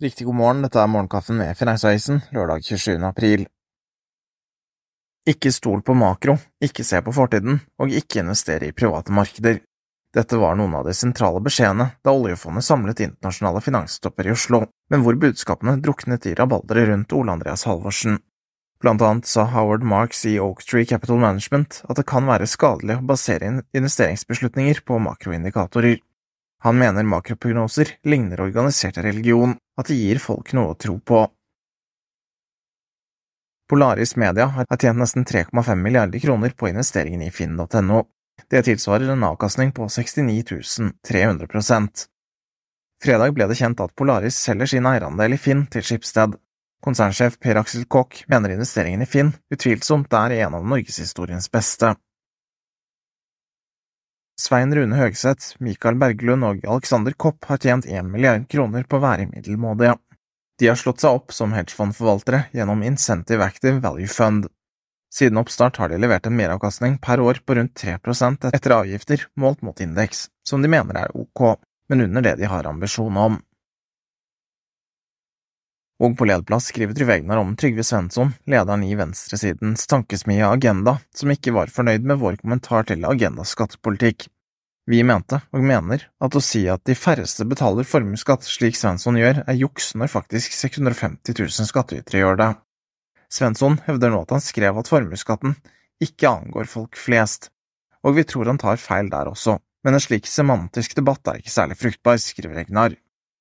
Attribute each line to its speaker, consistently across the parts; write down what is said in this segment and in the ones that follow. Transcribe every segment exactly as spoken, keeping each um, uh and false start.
Speaker 1: Riktig god morgen, dette er morgenkaffen med Finansavisen, lørdag tjuesjuende april. Ikke stol på makro, ikke se på fortiden, og ikke investere i private markeder. Dette var noen av de sentrale beskjedene da oljefondet samlet internasjonale finanstopper i Oslo, men hvor budskapene druknet i rabalderet rundt Ole Andreas Halvorsen. Blant annet sa Howard Marks i Oaktree Capital Management at det kan være skadelig å basere investeringsbeslutninger på makroindikatorer. Han mener makroprognoser ligner organisert religion, at det gir folk noe å tro på. Polaris Media har tjent nesten tre komma fem milliarder kroner på investeringen i Finn punktum no. Det tilsvarer en avkastning på sekstini tusen tre hundre prosent. Fredag ble det kjent at Polaris selger sin eierandel i Finn til Schibsted. Konsernsjef Per Aksel Kokk mener investeringen i Finn utvilsomt er en av norgeshistoriens beste. Svein Rune Høgseth, Mikael Berglund og Alexander Kopp har tjent en milliard kroner på å være middelmådige. De har slått seg opp som hedgefondforvaltere gjennom Incentive Active Value Fund. Siden oppstart har de levert en meravkastning per år på rundt tre prosent etter avgifter målt mot indeks, som de mener er ok, men under det de har ambisjon om. Og på lederplass skriver Trygve Egnar om Trygve Svensson, lederen i venstresidens tankesmie Agenda, som ikke var fornøyd med vår kommentar til Agendas skattepolitikk. Vi mente, og mener, at å si at de færreste betaler formuesskatt slik Svensson gjør, er juks når faktisk seks hundre og femti tusen skattytere gjør det. Svensson hevder nå at han skrev at formuesskatten ikke angår folk flest, og vi tror han tar feil der også, men en slik semantisk debatt er ikke særlig fruktbar, skriver Egnar.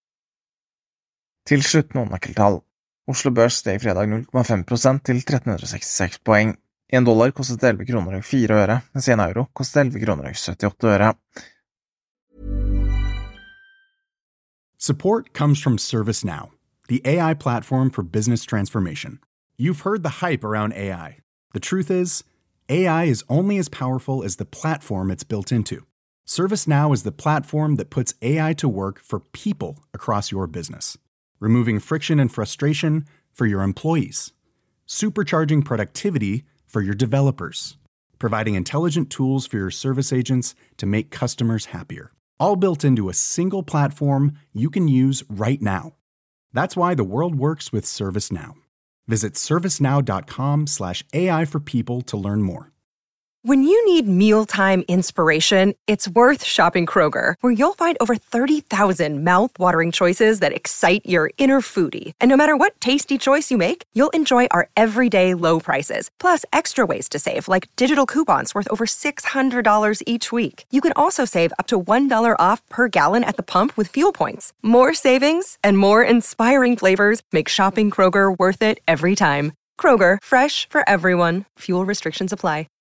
Speaker 1: Til slutt noen nøkkeltall. Oslo Børs steg fredag null komma fem prosent til tretten hundre og sekstiseks poeng. En dollar kostet elleve kroner og fire øre, mens en euro kostet elleve kroner og syttiåtte øre.
Speaker 2: Support comes from ServiceNow, the A I platform for business transformation. You've heard the hype around A I. The truth is, A I is only as powerful as the platform it's built into. ServiceNow is the platform that puts A I to work for people across your business. Removing friction and frustration for your employees, supercharging productivity for your developers, providing intelligent tools for your service agents to make customers happier, all built into a single platform you can use right now. That's why the world works with ServiceNow. Visit servicenow.com slash AI for people to learn more.
Speaker 3: When you need mealtime inspiration, it's worth shopping Kroger, where you'll find over thirty thousand mouth-watering choices that excite your inner foodie. And no matter what tasty choice you make, you'll enjoy our everyday low prices, plus extra ways to save, like digital coupons worth over six hundred dollars each week. You can also save up to one dollar off per gallon at the pump with fuel points. More savings and more inspiring flavors make shopping Kroger worth it every time. Kroger, fresh for everyone. Fuel restrictions apply.